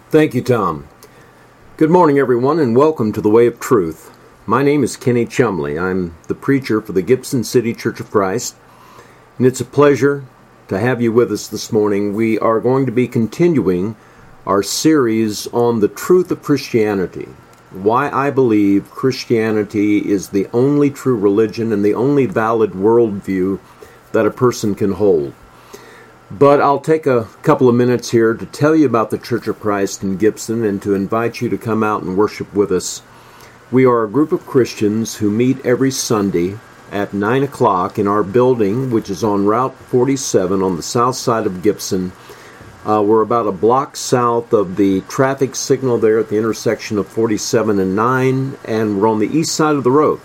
Thank you, Tom. Good morning, everyone, and welcome to the Way of Truth. My name is Kenny Chumley. I'm the preacher for the Gibson City Church of Christ, and it's a pleasure to have you with us this morning. We are going to be continuing our series on the truth of Christianity, why I believe Christianity is the only true religion and the only valid worldview that a person can hold. But I'll take a couple of minutes here to tell you about the Church of Christ in Gibson and to invite you to come out and worship with us. We are a group of Christians who meet every Sunday at 9 o'clock in our building, which is on Route 47 on the south side of Gibson. We're about a block south of the traffic signal there at the intersection of 47 and 9, and we're on the east side of the road.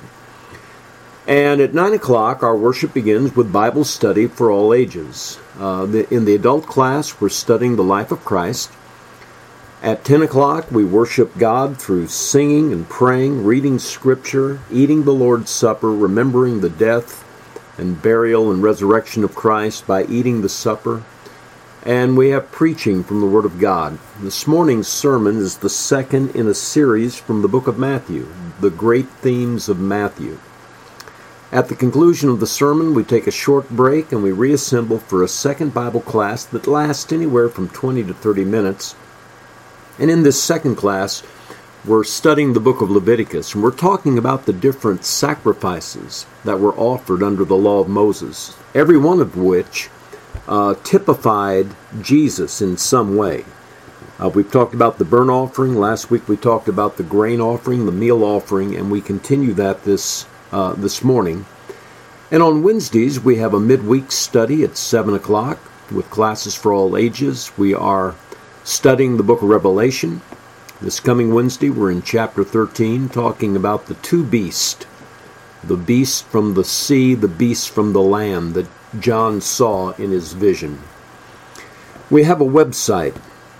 And at 9 o'clock, our worship begins with Bible study for all ages. In the adult class, we're studying the life of Christ. At 10 o'clock, we worship God through singing and praying, reading Scripture, eating the Lord's Supper, remembering the death and burial and resurrection of Christ by eating the supper. And we have preaching from the Word of God. This morning's sermon is the second in a series from the book of Matthew, the great themes of Matthew. At the conclusion of the sermon, we take a short break and we reassemble for a second Bible class that lasts anywhere from 20 to 30 minutes. And in this second class, we're studying the book of Leviticus, and we're talking about the different sacrifices that were offered under the law of Moses, every one of which typified Jesus in some way. We've talked about the burnt offering. Last week we talked about the grain offering, the meal offering, and we continue that this morning. And on Wednesdays, we have a midweek study at 7 o'clock with classes for all ages. We are studying the book of Revelation. This coming Wednesday, we're in chapter 13, talking about the two beasts, the beast from the sea, the beast from the land that John saw in his vision. We have a website,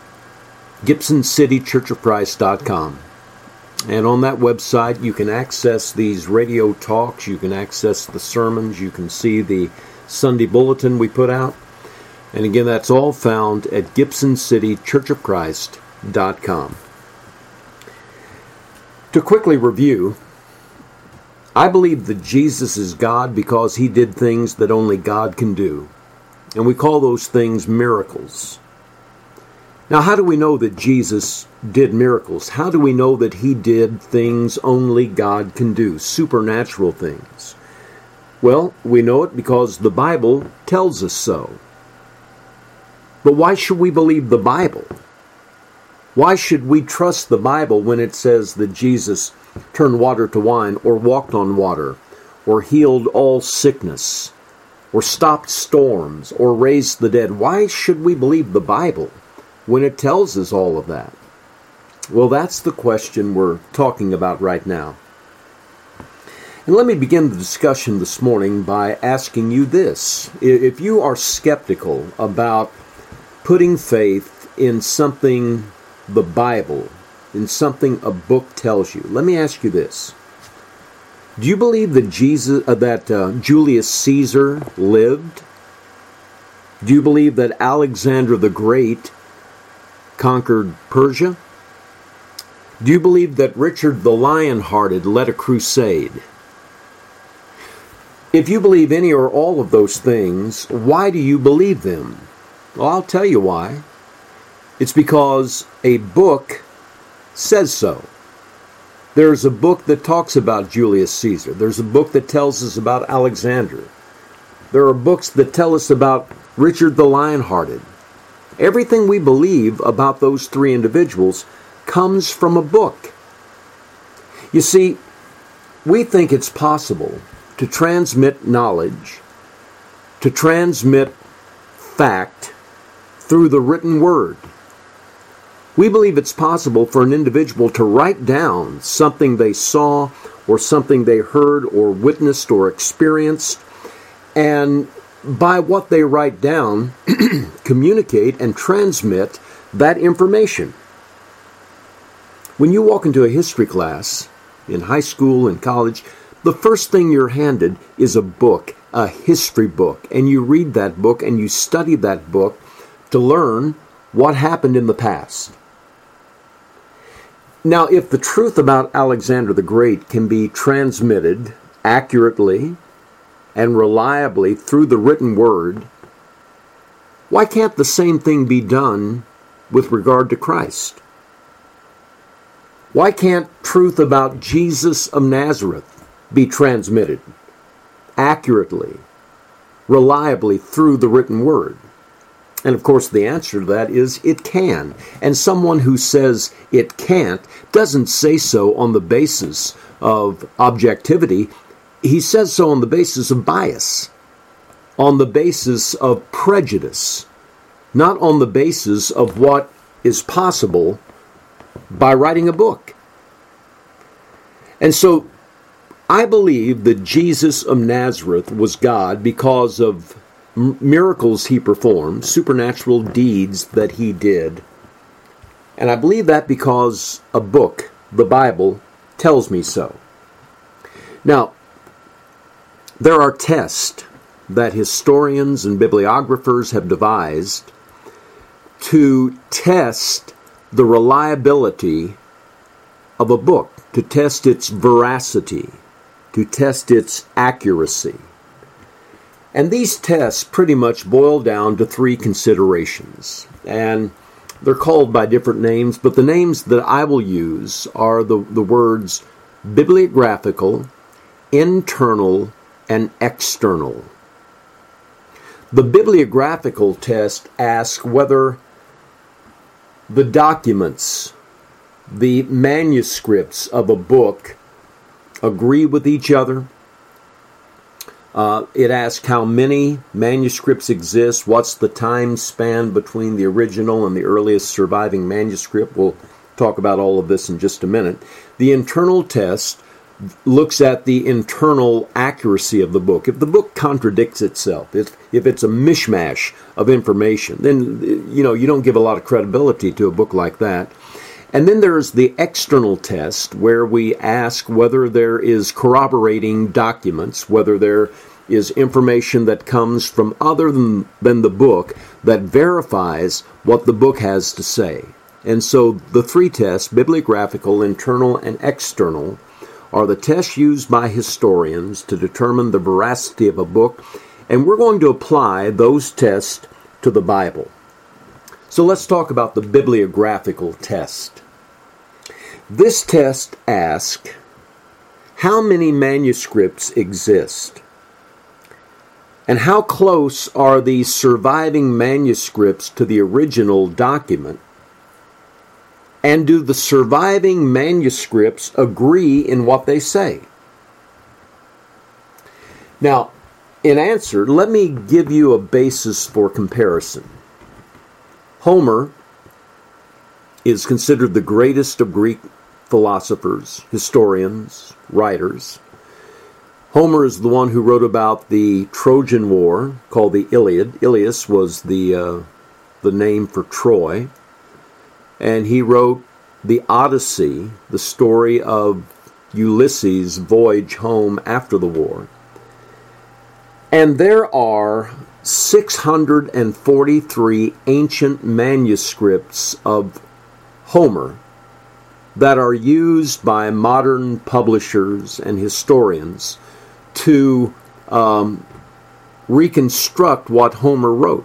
GibsonCityChurchofChrist.com. And on that website, you can access these radio talks, you can access the sermons, you can see the Sunday bulletin we put out. And again, that's all found at GibsonCityChurchofChrist.com. To quickly review, I believe that Jesus is God because he did things that only God can do. And we call those things miracles. Now, how do we know that Jesus did miracles? How do we know that he did things only God can do, supernatural things? Well, we know it because the Bible tells us so. But why should we believe the Bible? Why should we trust the Bible when it says that Jesus turned water to wine, or walked on water, or healed all sickness, or stopped storms, or raised the dead? Why should we believe the Bible when it tells us all of that? Well, that's the question we're talking about right now. And let me begin the discussion this morning by asking you this. If you are skeptical about putting faith in something the Bible, in something a book tells you, let me ask you this. Do you believe that Julius Caesar lived? Do you believe that Alexander the Great conquered Persia? Do you believe that Richard the Lionhearted led a crusade? If you believe any or all of those things, why do you believe them? Well, I'll tell you why. It's because a book says so. There's a book that talks about Julius Caesar. There's a book that tells us about Alexander. There are books that tell us about Richard the Lionhearted. Everything we believe about those three individuals comes from a book. You see, we think it's possible to transmit knowledge, to transmit fact through the written word. We believe it's possible for an individual to write down something they saw or something they heard or witnessed or experienced, and by what they write down, communicate and transmit that information. When you walk into a history class in high school and college, the first thing you're handed is a book, a history book, and you read that book and you study that book to learn what happened in the past. Now, if the truth about Alexander the Great can be transmitted accurately and reliably through the written word, why can't the same thing be done with regard to Christ? Why can't truth about Jesus of Nazareth be transmitted accurately, reliably through the written word? And of course the answer to that is it can. And someone who says it can't doesn't say so on the basis of objectivity. He says so on the basis of bias, on the basis of prejudice, not on the basis of what is possible by writing a book. And so I believe that Jesus of Nazareth was God because of miracles he performed, supernatural deeds that he did. And I believe that because a book, the Bible, tells me so. Now, there are tests that historians and bibliographers have devised to test the reliability of a book, to test its veracity, to test its accuracy. And these tests pretty much boil down to three considerations. And they're called by different names, but the names that I will use are the words bibliographical, internal, and external. The bibliographical test asks whether the documents, the manuscripts of a book agree with each other. It asks how many manuscripts exist, what's the time span between the original and the earliest surviving manuscript. We'll talk about all of this in just a minute. The internal test looks at the internal accuracy of the book. If the book contradicts itself, if it's a mishmash of information, then you don't give a lot of credibility to a book like that. And then there's the external test, where we ask whether there is corroborating documents, whether there is information that comes from other than the book that verifies what the book has to say. And so the three tests, bibliographical, internal, and external, are the tests used by historians to determine the veracity of a book, and we're going to apply those tests to the Bible. So let's talk about the bibliographical test. This test asks, how many manuscripts exist? And how close are the surviving manuscripts to the original document? And do the surviving manuscripts agree in what they say? Now, in answer, let me give you a basis for comparison. Homer is considered the greatest of Greek philosophers, historians, writers. Homer is the one who wrote about the Trojan War, called the Iliad. Ilias was the name for Troy. And he wrote the Odyssey, the story of Ulysses' voyage home after the war. And there are 643 ancient manuscripts of Homer that are used by modern publishers and historians to reconstruct what Homer wrote.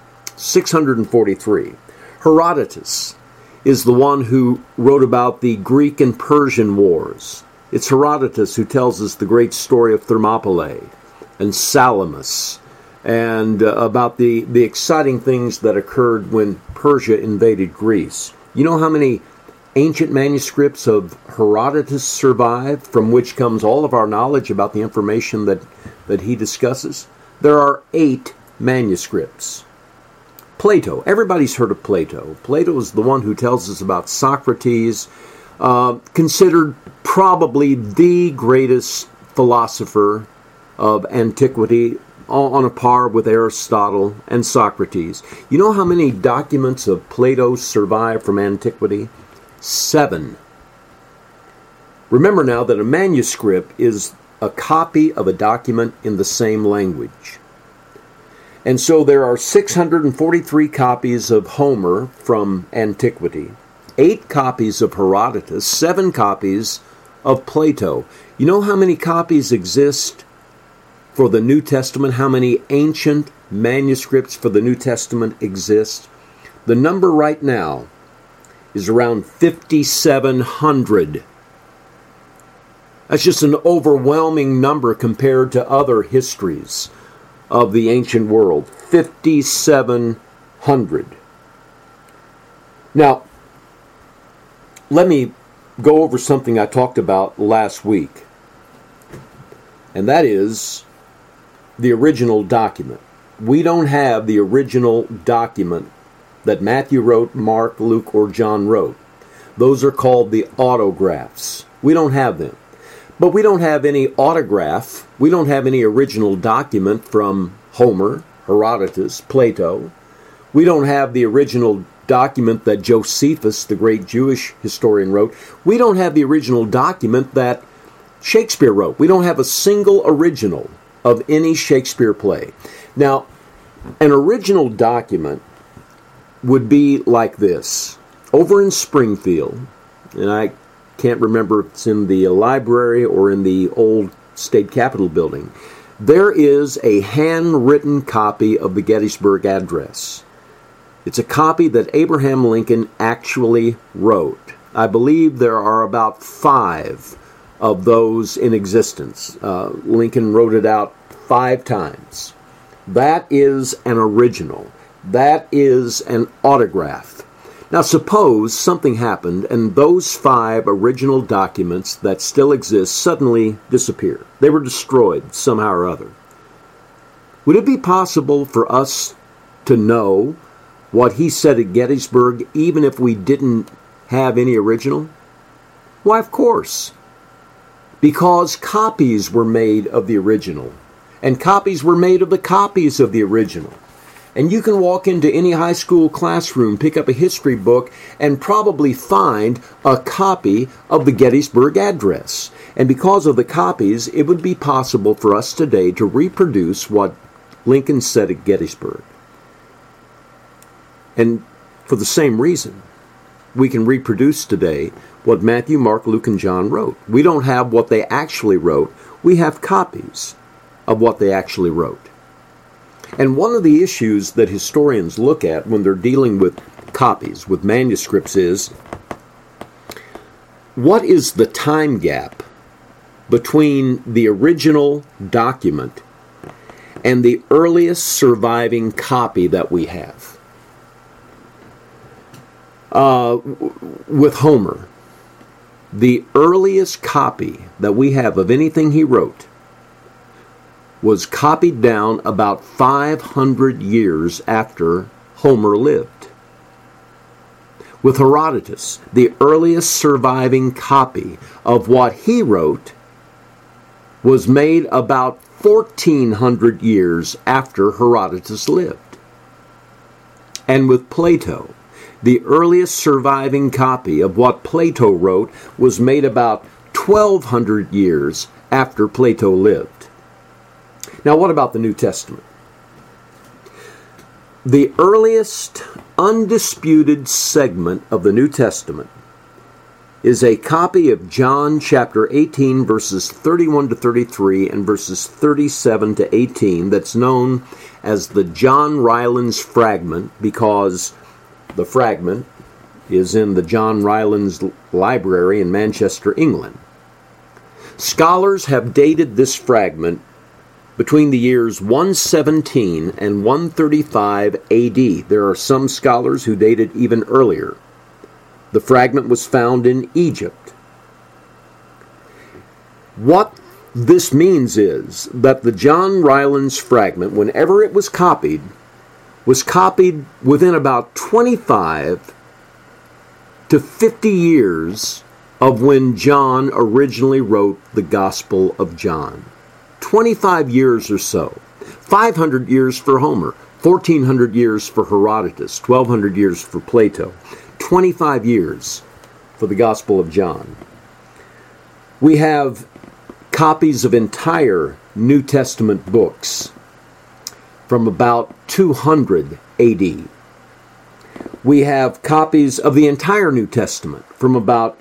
643. Herodotus is the one who wrote about the Greek and Persian wars. It's Herodotus who tells us the great story of Thermopylae and Salamis, and about the exciting things that occurred when Persia invaded Greece. You know how many ancient manuscripts of Herodotus survive, from which comes all of our knowledge about the information that he discusses? There are 8 manuscripts. Plato. Everybody's heard of Plato. Plato is the one who tells us about Socrates, considered probably the greatest philosopher of antiquity, on a par with Aristotle and Socrates. You know how many documents of Plato survive from antiquity? 7. Remember now that a manuscript is a copy of a document in the same language. And so there are 643 copies of Homer from antiquity, 8 copies of Herodotus, 7 copies of Plato. You know how many copies exist for the New Testament? How many ancient manuscripts for the New Testament exist? The number right now is around 5,700. That's just an overwhelming number compared to other histories of the ancient world. 5,700. Now, let me go over something I talked about last week, and that is the original document. We don't have the original document that Matthew wrote, Mark, Luke, or John wrote. Those are called the autographs. We don't have them. But we don't have any autograph. We don't have any original document from Homer, Herodotus, Plato. We don't have the original document that Josephus, the great Jewish historian, wrote. We don't have the original document that Shakespeare wrote. We don't have a single original of any Shakespeare play. Now, an original document would be like this. Over in Springfield, and I can't remember if it's in the library or in the old state capitol building, there is a handwritten copy of the Gettysburg Address. It's a copy that Abraham Lincoln actually wrote. I believe there are about 5 of those in existence. Lincoln wrote it out 5 times. That is an original. That is an autograph. Now suppose something happened and those 5 original documents that still exist suddenly disappear. They were destroyed somehow or other. Would it be possible for us to know what he said at Gettysburg even if we didn't have any original? Why, of course. Because copies were made of the original. And copies were made of the copies of the original. And you can walk into any high school classroom, pick up a history book, and probably find a copy of the Gettysburg Address. And because of the copies, it would be possible for us today to reproduce what Lincoln said at Gettysburg. And for the same reason, we can reproduce today what Matthew, Mark, Luke, and John wrote. We don't have what they actually wrote. We have copies of what they actually wrote. And one of the issues that historians look at when they're dealing with copies, with manuscripts, is what is the time gap between the original document and the earliest surviving copy that we have? With Homer, the earliest copy that we have of anything he wrote was copied down about 500 years after Homer lived. With Herodotus, the earliest surviving copy of what he wrote was made about 1,400 years after Herodotus lived. And with Plato, the earliest surviving copy of what Plato wrote was made about 1,200 years after Plato lived. Now, what about the New Testament? The earliest undisputed segment of the New Testament is a copy of John chapter 18, verses 31 to 33 and verses 37 to 18 that's known as the John Rylands fragment, because the fragment is in the John Rylands Library in Manchester, England. Scholars have dated this fragment between the years 117 and 135 AD. There are some scholars who date it even earlier. The fragment was found in Egypt. What this means is that the John Rylands fragment, whenever it was copied within about 25 to 50 years of when John originally wrote the Gospel of John. 25 years or so. 500 years for Homer, 1,400 years for Herodotus, 1,200 years for Plato, 25 years for the Gospel of John. We have copies of entire New Testament books from about 200 AD. We have copies of the entire New Testament from about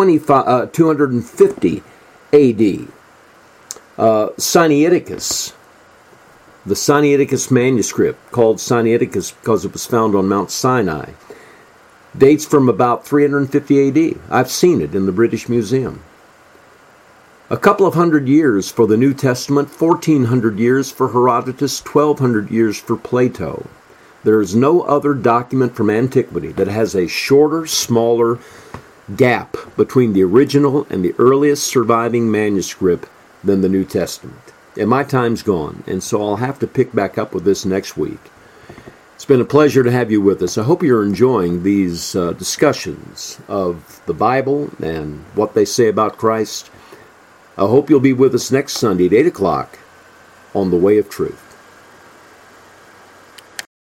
250 A.D. Sinaiticus, the Sinaiticus manuscript, called Sinaiticus because it was found on Mount Sinai, dates from about 350 A.D. I've seen it in the British Museum. A couple of hundred years for the New Testament, 1,400 years for Herodotus, 1,200 years for Plato. There is no other document from antiquity that has a shorter, smaller gap between the original and the earliest surviving manuscript than the New Testament. And my time's gone, and so I'll have to pick back up with this next week. It's been a pleasure to have you with us. I hope you're enjoying these discussions of the Bible and what they say about Christ. I hope you'll be with us next Sunday at 8 o'clock on The Way of Truth.